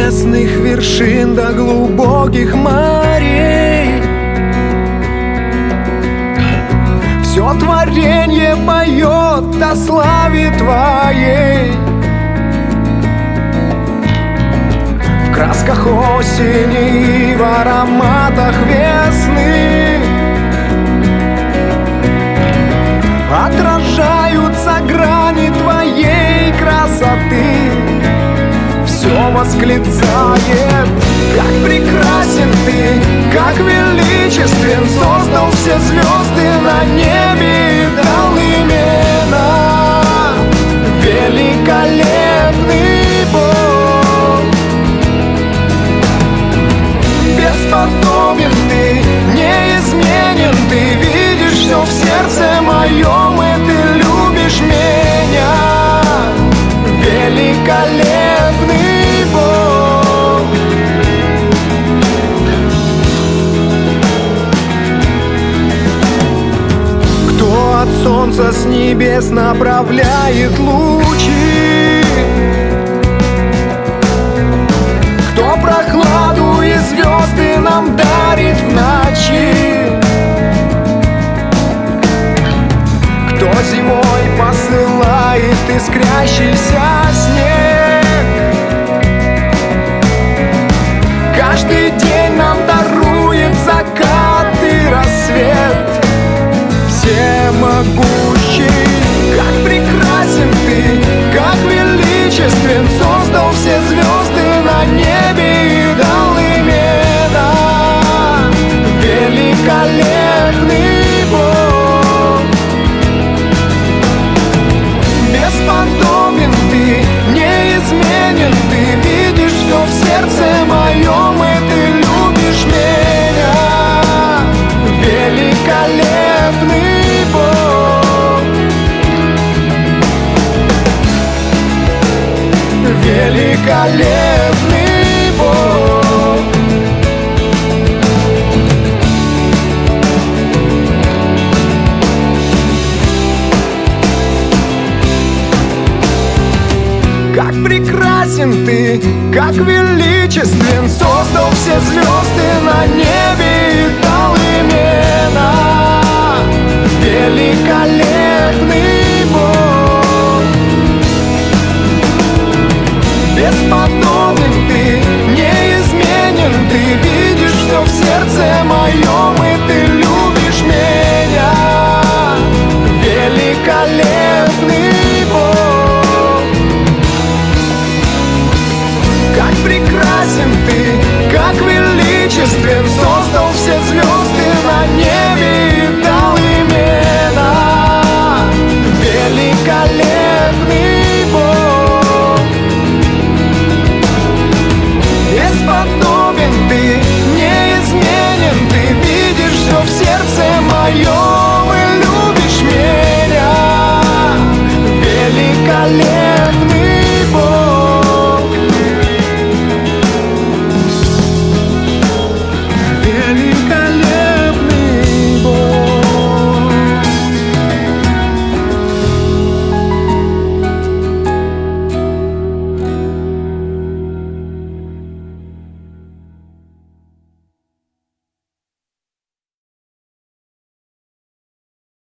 небесных вершин до глубоких морей. Все творенье поет о славе Твоей. В красках осени и в ароматах весны отражаются грани Твоей красоты. Все восклицает, как прекрасен Ты, как величествен. Создал все звезды на небе и дал имена. Великолепный Бог, бесподобен Ты, неизменен Ты. Видишь все в сердце моем, и Ты любишь меня. Великолепный Бог. Кто от солнца с небес направляет лучи, кто прохладу и звезды нам дарит в ночи, кто зимой посылает искрящийся снег, каждый день нам дарует закат и рассвет. Всемогущий, как прекрасен Ты, как величествен. Создал все звезды на небе и дал имена. Великолепный Бог, бесподобен Ты, неизменен Ты. Видишь все в сердце моем, и Ты любишь меня. Великолепный Бог, великолепный Бог. Как прекрасен Ты, как величествен. Создал все звезды на небе и дал имена. Великолепный Бог, бесподобен Ты, неизменен Ты. Видишь все в сердце моем, и Ты любишь меня. Великолепный Бог, как прекрасен Ты, как величествен. Создал все звезды на небе и дал имена. Великолепный Бог, бесподобен Ты, неизменен Ты. Видишь все в сердце моем,